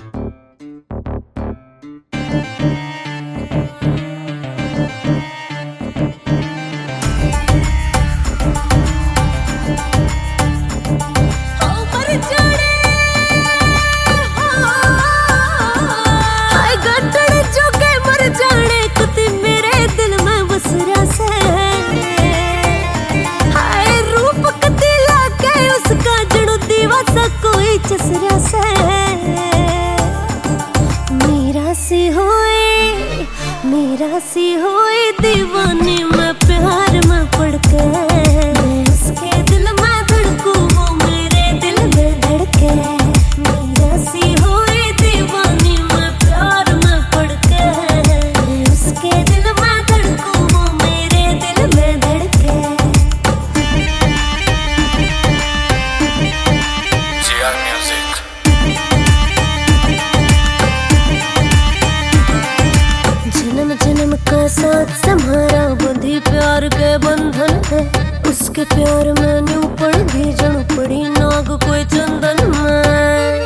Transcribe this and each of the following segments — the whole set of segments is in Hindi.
चसरा से मेरा सी होए दीवानी मैं प्यार में पड़ के, मैं उसके दिल में धड़कूं वो मेरे दिल में धड़के। मेरा सी होए दीवानी मैं प्यार में पड़ के, मैं उसके दिल में धड़कूं वो मेरे दिल में धड़के। जन्म जन्म का साथ सम्हारा बंधी प्यार के बंधन है, उसके प्यार में न्यू पड़ गई जण पड़ी नाग कोई चंदन में।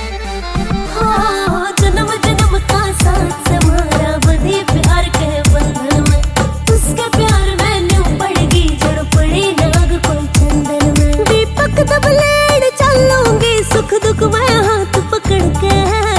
जन्म जन्म का साथ सम्हारा बंधी प्यार के बंधन में, उसके प्यार में न्यू पड़ गई जण पड़ी नाग कोई चंदन में। दीपक दबलेड़ चलूंगी सुख दुख में हाथ पकड़ के।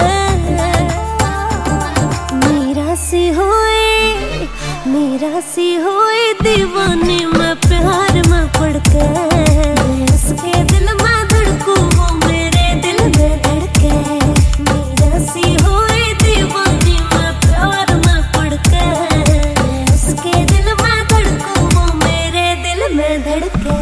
मेरा सी होए दीवानी मैं प्यार में पड़ के, मैं उसके दिल में धड़कूं वो मेरे दिल में धड़के। मेरा सी होए दीवानी मैं प्यार में पड़ के, मैं उसके दिल में धड़कूं वो मेरे दिल में धड़के।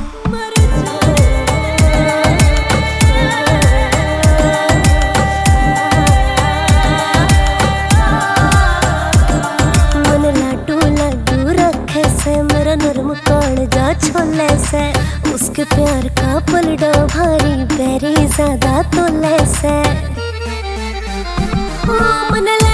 मेरा नरम कालजा छोले से, उसके प्यार का पलड़ा भारी बेरी ज्यादा तोले से। मन